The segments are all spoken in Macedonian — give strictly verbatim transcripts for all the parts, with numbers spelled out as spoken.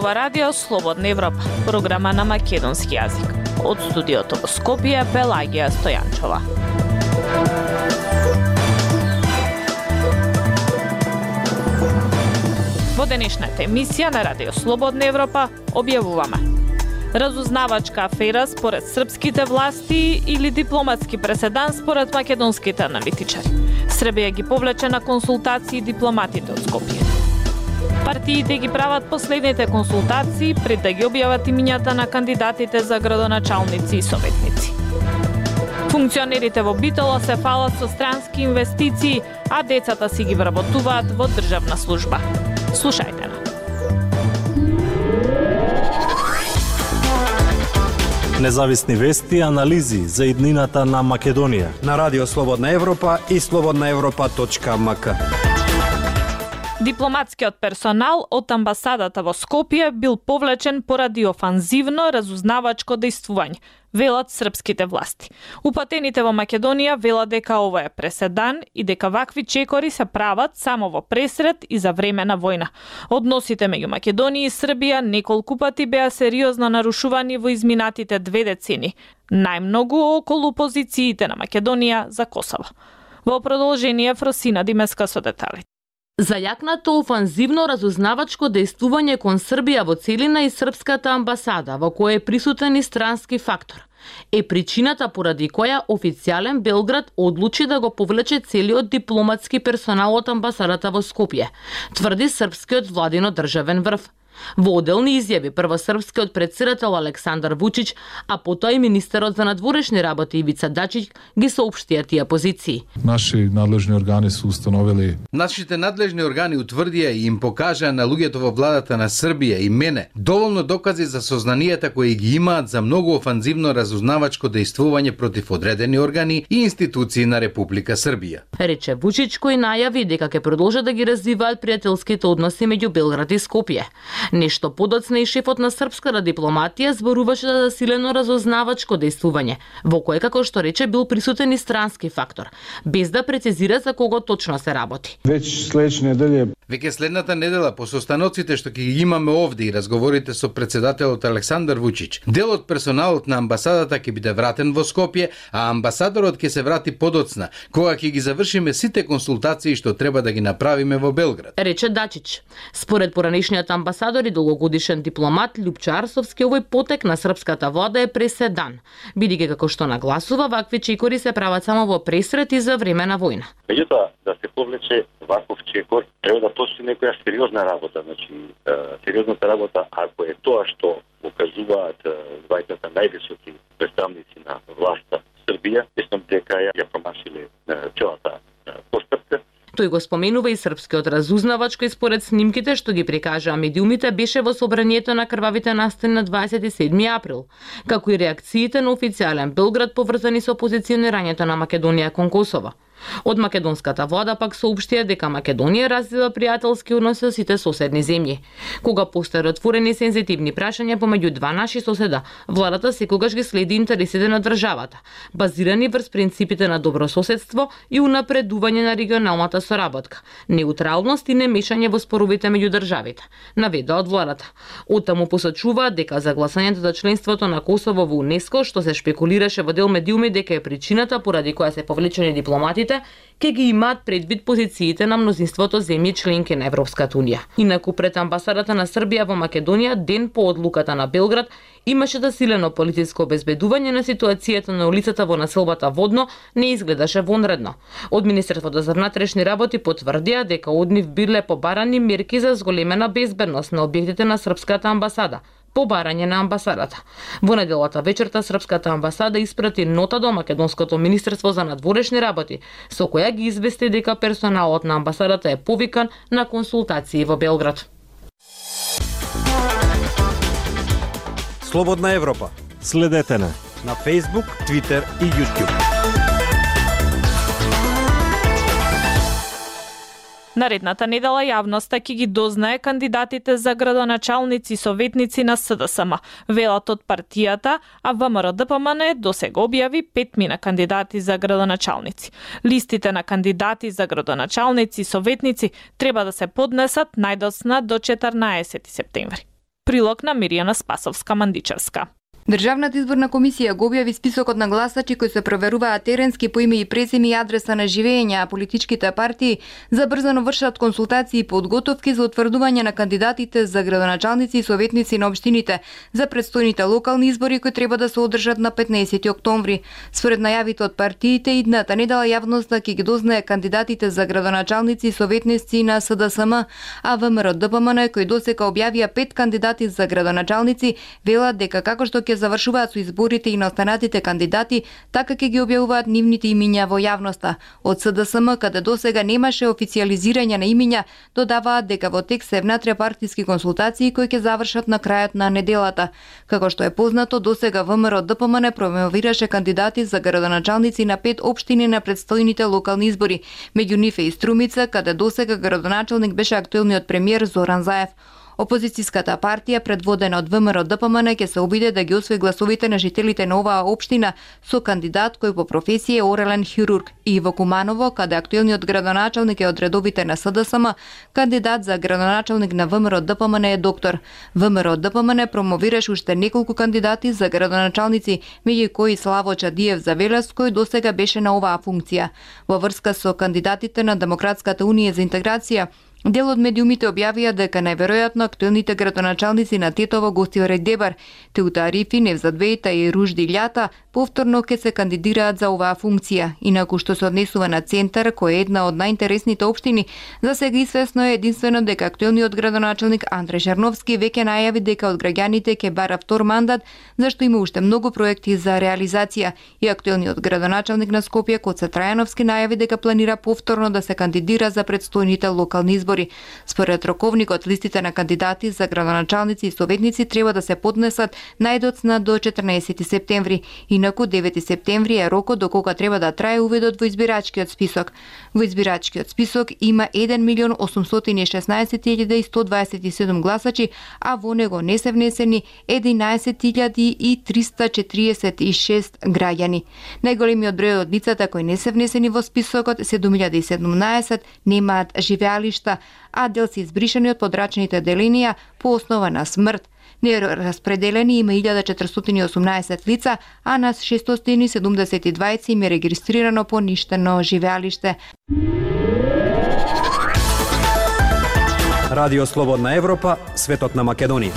ова радио Слободна Европа, програма на македонски јазик. Од студиото во Скопје, Пелагија Стојанчова. Во денешната емисија на радио Слободна Европа објавуваме: разузнавачка афера според српските власти или дипломатски преседан според македонските аналитичари. Србија ги повлече на консултации дипломатите од Скопје. Партиите ги прават последните консултации пред да ги објават имињата на кандидатите за градоначалници и советници. Функционерите во Битола се фалат со странски инвестиции, а децата си ги вработуваат во државна служба. Слушајте на. Независни вести и анализи за иднината на Македонија на Радио Слободна Европа и слободна европа точка ем ка. Дипломатскиот персонал од амбасадата во Скопје бил повлечен поради офанзивно разузнавачко дејствување, велат српските власти. Упатените во Македонија велат дека ова е преседан и дека вакви чекори се прават само во пресрет и за време на војна. Односите меѓу Македонија и Србија неколку пати беа сериозно нарушувани во изминатите две децени, најмногу околу позициите на Македонија за Косово. Во продолжение Фросина Димеска со детали. Зајакнато офанзивно разузнавачко дејствување кон Србија во целина и српската амбасада, во која е присутен и странски фактор, е причината поради која официјален Белград одлучи да го повлече целиот дипломатски персонал од амбасадата во Скопје, тврди српскиот владино државен врв. Во оделни изјави прво српскиот претседател Александар Вучич, а потоа и министерот за надворешни работи Ивица Дачич ги соопштија тие позиции. Наши надлежни органи се установили. Нашите надлежни органи утврдија и им покажаа на луѓето во владата на Србија и мене доволно докази за сознанијата кои ги имаат за многу офанзивно разузнавачко дејствување против одредени органи и институции на Република Србија. Рече Вучич, кој најави дека ќе продолжат да ги развиваат пријателските односи меѓу Белград и Скопје. Нешто подоцна и шефот на српската дипломатија зборуваше за засилено разузнавачко дејствување, во кое, како што рече, бил присутен и странски фактор, без да прецизира за кого точно се работи. Веќе следна неделја Веќе следната недела по состаноците што ќе ги имаме овде и разговорите со претседателот Александар Вучич, дел од персоналот на амбасадата ќе биде вратен во Скопје, а амбасадорот ќе се врати подоцна, кога ќе ги завршиме сите консултации што треба да ги направиме во Белград. Рече Дачич. Според поранешниот амбасадор и долгогодишен дипломат Љупчо Арсовски, овој потек на српската влада е преседан, бидејќи како што нагласува, вакви чекори се прават само во пресрет и за време на војна. Меѓутоа, да се повлече ваков чекор, треба да постои некоја сериозна работа, значи сериозната работа, ако е тоа што покажуваат двајцата највисоки представници на власта Србија, мислам дека ја промашиле целата постапка. Тој го споменува и српскиот разузнавач, кој според снимките што ги прикажаа медиумите беше во собранието на крвавите настани на дваесет и седми април, како и реакциите на официјален Белград поврзани со позиционирањето на Македонија кон Косово. Од македонската влада пак соопштија дека Македонија развива пријателски односи со сите соседни земји. Кога постојат отворени сензитивни прашања помеѓу два наши соседа, владата секогаш ги следи интересите на државата, базирани врз принципите на добрососедство и унапредување на регионалната соработка, неутралност и немешање во споровите меѓу државите, наведа од владата. Оттаму посочуваат дека за гласањето за членството на Косово во УНЕСКО, што се шпекулираше во дел медиуми дека е причината поради која се повлечени дипломатите, ке ги имаат предвид позициите на мнозинството земји членки на Европската унија. Инаку пред амбасадата на Србија во Македонија, ден по одлуката на Белград, имаше засилено политичко обезбедување на ситуацијата на улицата во населбата Водно не изгледаше вонредно. Од Министерството за внатрешни работи потврдија дека од нив биле побарани мерки за зголемена безбедност на објектите на српската амбасада, побарање на амбасадата. Во неделата вечерта српската амбасада испрати нота до Македонското министерство за надворешни работи, со која ги извести дека персоналот на амбасадата е повикан на консултации во Белград. Слободна Европа. Следете на на Facebook, Twitter и YouTube. Наредната недела јавноста ќе ги дознае кандидатите за градоначалници и советници на С Д С М, велат од партијата, а В М Р Д П М Н досега објави пет мина кандидати за градоначалници. Листите на кандидати за градоначалници и советници треба да се поднесат најдоцна до четрнаесети септември. Прилог на Миријана Спасовска-Мандичевска. Државната изборна комисија го објави списокот на гласачи кои се проверуваат теренски по име и презиме и адреса на живење, а политичките партии забрзано вршат консултации и подготовки за утврдување на кандидатите за градоначалници и советници на општините за предстојните локални избори кои треба да се одржат на петнаесети октомври. Според најавите од партиите, идната недела јавноста ќе ги дознае кандидатите за градоначалници и советници на С Д С М, а ВМРО Д П М Н кои досега објавија пет кандидати за градоначалници велат дека како што ќе завршуваат со изборите и на останатите кандидати, така ќе ги објавуваат нивните имиња во јавноста. Од С Д С М, каде досега немаше официјализирање на имиња, додаваат дека во текст се внатре партиски консултации кои ќе завршат на крајот на неделата. Како што е познато, досега ВМРО Д П М Н промовираше кандидати за градоначалници на пет општини на предстојните локални избори. Меѓу нив е и Струмица, каде досега градоначалник беше актуелниот премиер Зоран Заев. Опозицијската партија, предводена од ВМРО Д П М Н, ќе се обиде да ги освои гласовите на жителите на оваа општина со кандидат кој по професија е орален хирург, и во Куманово, каде актуелниот градоначалник е од редовите на С Д С М, кандидат за градоначалник на ВМРО Д П М Н е доктор. ВМРО Д П М Н промовираше уште неколку кандидати за градоначалници, меѓу кои Славо Чадиев Завелес, кој досега беше на оваа функција. Во врска со кандидатите на Демократската унија за интеграција, дел од медиумите објавија дека најверојатно актуелните градоначалници на Тетово, Гостиорек Дебар, Теута Арифи, Невзат Бејта и Ружди Љата повторно ќе се кандидираат за оваа функција. Инаку што се однесува на Центар, кој е една од најинтересните општини, за сега известно е единствено дека актуелниот градоначалник Андре Жарновски веќе најави дека од граѓаните ќе бара втор мандат, зашто има уште многу проекти за реализација. И актуелниот градоначалник на Скопје Коце Трајановски најави дека планира повторно да се кандидира за предстојните локални избори. Според роковникот, листите на кандидати за градоначалници и советници треба да се поднесат најдоцна до четрнаесети септември. Инаку девети септември е рокот до кога треба да трае увидот во избирачкиот список. Во избирачкиот список има еден милион осумстотини и шеснаесет илјади и сто дваесет и седум гласачи, а во него не се внесени единаесет илјади и триста четириесет и шест граѓани. Најголемиот број од лицата кои не се внесени во списокот, седум илјади и седумнаесет, немаат живеалишта, а дел се избришани од подрачните делинија по основа на смрт. Нераспределени има илјада четиристотини и осумнаесет лица, а на шестстотини и седумдесет и двајца им е регистрирано поништено живеалиште. Радио Слободна Европа, светот на Македонија.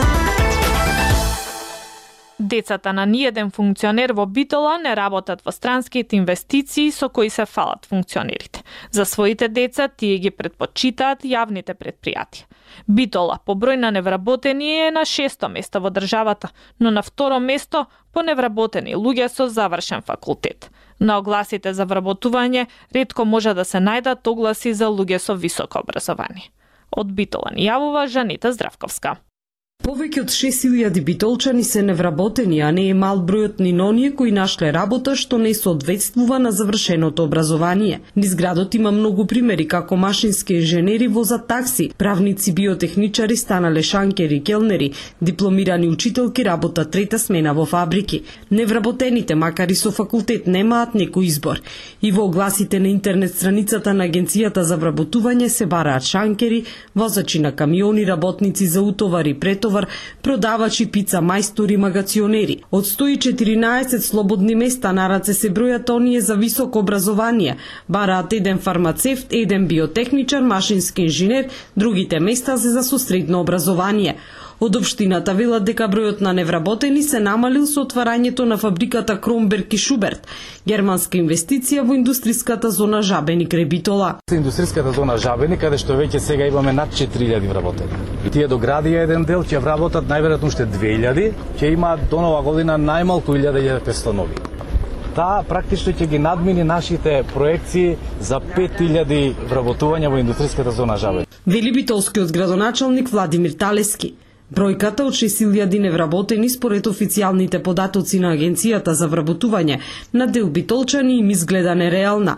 Децата на ниеден функционер во Битола не работат во странските инвестиции со кои се фалат функционерите. За своите деца тие ги предпочитаат јавните предпријатија. Битола по број на невработени е на шесто место во државата, но на второ место по невработени луѓе со завршен факултет. На огласите за вработување ретко може да се најдат огласи за луѓе со високо образование. Од Битола ни јавува Жанита Здравковска. Повеќе од шест илјади битолчани се невработени, а не е мал бројот ни оние кои нашле работа што не соодветствува на завршеното образование. Низ градот има многу примери како машински инженери возат такси, правници, биотехничари станале шанкери, келнери, дипломирани учителки работат трета смена во фабрики. Невработените, макар и со факултет, немаат некој избор. И во огласите на интернет страницата на Агенцијата за вработување се бараат шанкери, возачи на камиони, работници за утовари, претовар, продавачи, пица мајстори, магационери. Од сто и четиринаесет слободни места на раце се бројат оние за високо образование. Бараат еден фармацевт, еден биотехничар, машински инженер, другите места се за со средно образование. Од општината велат дека бројот на невработени се намалил со отварањето на фабриката Кромберг и Шуберт, германска инвестиција во индустриската зона Жабени крај Битола. Индустриската зона Жабени, каде што веќе сега имаме над четири илјади вработени. И тие доградија еден дел, ќе вработат најверојатно уште две илјади, ќе имаат до нова година најмалку илјада илјада и петстотини нови. Таа практично ќе ги надмини нашите проекции за пет илјади вработувања во индустриската зона Жабени. Вели битолскиот градоначалник Владимир Талески. Бројката од шест илјади невработени според официјалните податоци на Агенцијата за вработување на дел битолчани им изгледа нереална.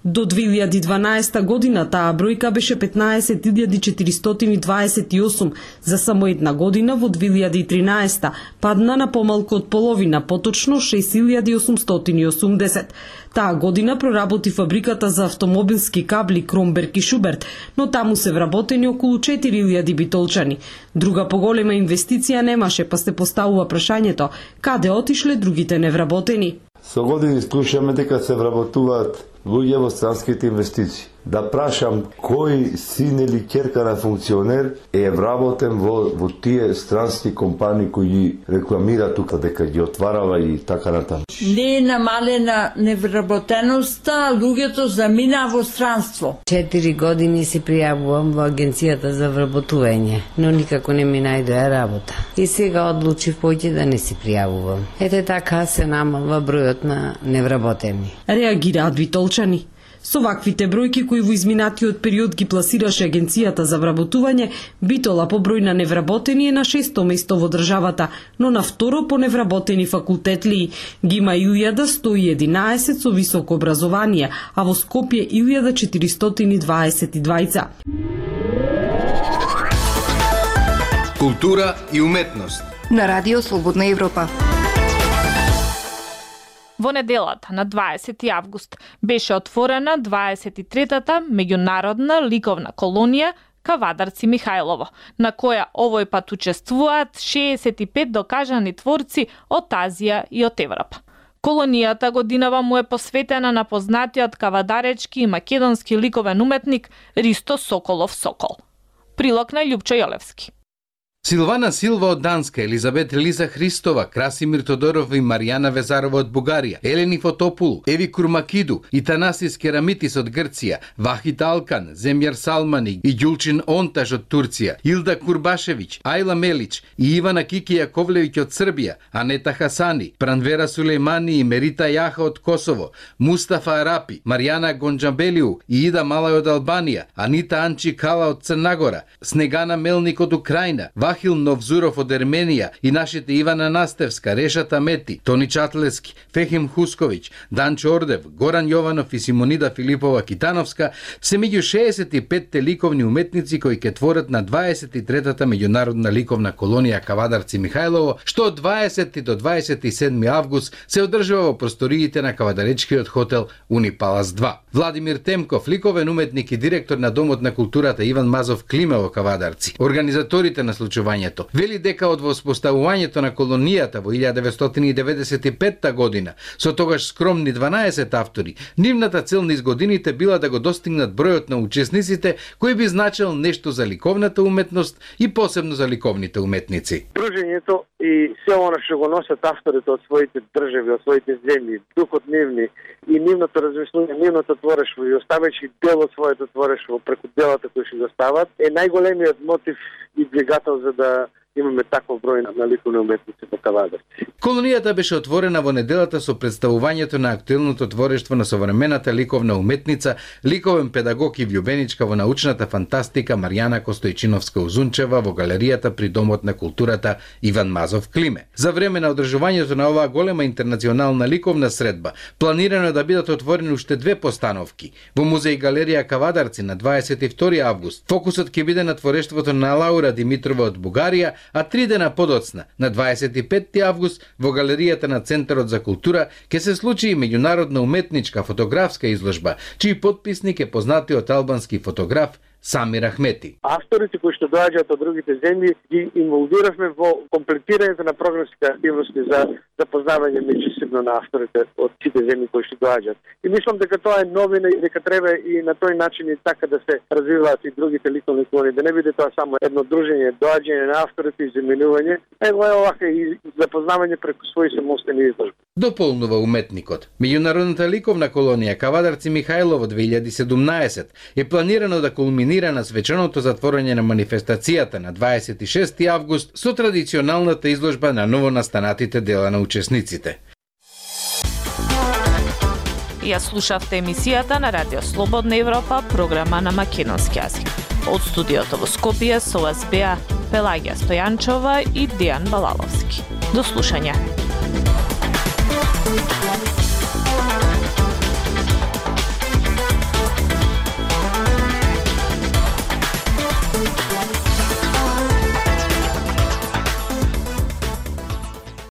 До две илјади и дванаесета година таа бројка беше петнаесет илјади четиристотини дваесет и осум, за само една година во две илјади и тринаесета падна на помалку од половина, поточно шест илјади осумстотини и осумдесет. Таа година проработи фабриката за автомобилски кабли Кромберг и Шуберт, но таму се вработени околу четири илјади битолчани. Друга поголема инвестиција немаше, па се поставува прашањето каде отишле другите невработени. Со години слушаме дека се вработуваат луѓе во странските инвестиции. Да прашам кој син или ќерка на функционер е вработен во, во тие странски компании кои ги рекламира тука дека ги отварава и така натаму. Не е намалена невработеноста, луѓето замина во странство. Четири години се пријавувам во агенцијата за вработување, но никако не ми најдоа работа. И сега одлучив поќе да не се пријавувам. Ете така се намалва бројот на невработени. Реагираат битолчани. Со ваквите бројки кои во изминатиот период ги пласираше агенцијата за вработување, Битола по број на невработени е на шесто место во државата, но на второ по невработени факултетлии. Ги има илјада сто и единаесет со високо образование, а во Скопје илјада четиристотини дваесет и двајца. Култура и уметност на Радио Слободна Европа. Во неделата на дваесети август беше отворена дваесет и третата меѓународна ликовна колонија Кавадарци Михајлово, на која овој пат учествуваат шеесет и пет докажани творци од Азија и од Европа. Колонијата годинава му е посветена на познатиот кавадаречки и македонски ликовен уметник Ристо Соколов Сокол. Прилог на Љупчо Јолевски. Силвана Силва од Данска, Елизабет Лиза Христова, Красимир Тодоров и Маријана Везарова од Бугарија, Елени Фотопулу, Еви Курмакиду и Танасис Керамитис од Грција, Вахит Алкан, Земјар Салмани и Ѓулчин Онтаж од Турција, Илда Курбашевиќ, Ајла Мелич и Ивана Кики Јаковлевиќ од Србија, Анета Хасани, Пранвера Сулејмани и Мерита Јаха од Косово, Мустафа Арапи, Маријана Гонџабелиу и Ида Малај од Албанија, Анита Анчи Кала од Црнагора, Снегана Мелник од Украина, Вахил Новзуров од Ерменија и нашите Ивана Настевска, Решата Мети, Тони Чатлески, Фехим Хусковиќ, Данчо Ордев, Горан Јованов и Симонида Филипова Китановска се меѓу шеесет и петте ликовни уметници кои ќе творат на дваесет и третата меѓународна ликовна колонија Кавадарци Михајлово, што од дваесети до дваесет и седми август се одржува во просториите на кавадаречкиот хотел Унипалас два. Владимир Темков, ликовен уметник и директор на Домот на културата Иван Мазов Климе во Кавадарци, организаторите на случувањето, вели дека од воспоставувањето на колонијата во илјада деветстотини и деветдесет и петта година, со тогаш скромни дванаесет автори, нивната цел низ годините била да го достигнат бројот на учесниците кој би значил нешто за ликовната уметност и посебно за ликовните уметници. Дружењето и се она што го носат авторите од своите држави, од своите земји, духот нивни и нивното размислување, нивното творештво и оставајќи дел од своето творештво преку делата кои што го стават, е најголемиот мотив и двигател за да имаме таков број на ликовни уметници во Кавадарци. Колонијата беше отворена во неделата со представувањето на актуелното творештво на современата ликовна уметница, ликовен педагог и влюбеничка во научната фантастика Маријана Костојчиновска-Узунчева во галеријата при Домот на културата Иван Мазов Климе. За време на одржувањето на оваа голема интернационална ликовна средба, планирано е да бидат отворени уште две постановки. Во музеј галерија Кавадарци на дваесет и втори август фокусот ќе биде на творештвото на Лаура Димитрова од Бугарија, а три дена подоцна, на дваесет и петти август, во галеријата на Центарот за култура ќе се случи и меѓународна уметничка фотографска изложба, чиј потписник е познатиот албански фотограф Самир Ахмети. Авторите кои што доаѓаат од другите земји ги инволвиравме во комплетирањето на програмските активности за запознавање меѓусебно на авторите од сите земји кои што доаѓаат. И мислам дека тоа е новина и дека треба и на тој начин и така да се развиваат и другите ликовни колонии, да не биде тоа само едно дружење, доаѓање на авторите и заменување, него е овака и запознавање преку своји самостојни изложби. Дополнува уметникот. Меѓународната ликовна колонија Кавадарци Михајлово две илјади и седумнаесет е планирано да кулминира на свеченото затворање на манифестацијата на дваесет и шести август со традиционалната изложба на новонастанатите дела на учесниците. Ја слушавте емисијата на Радио Слободна Европа, програма на македонски јазик. Од студиото во Скопје со вас беа Пелагија Стојанчова и Дејан Балаловски. До слушање.